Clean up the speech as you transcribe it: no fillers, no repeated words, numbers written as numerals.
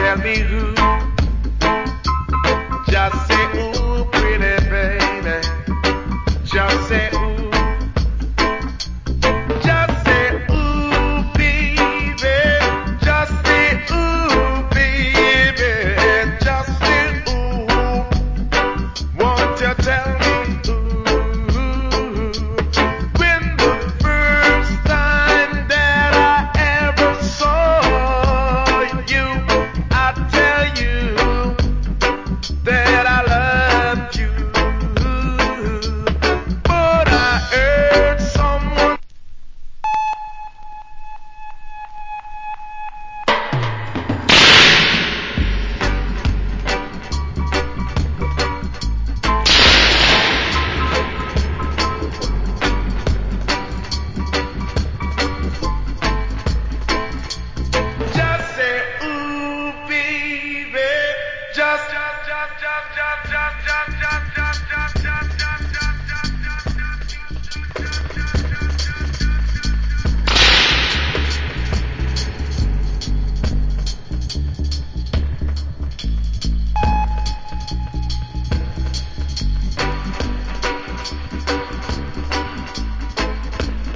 tell me who. Just say ooh, pretty baby. Just say ooh. Just say ooh, baby. Just say ooh, baby. Just say ooh. Won't you tell me ooh? When the first time that I ever saw you, I tell you that I loved you. But I heard someone. Just say ooh, baby. Just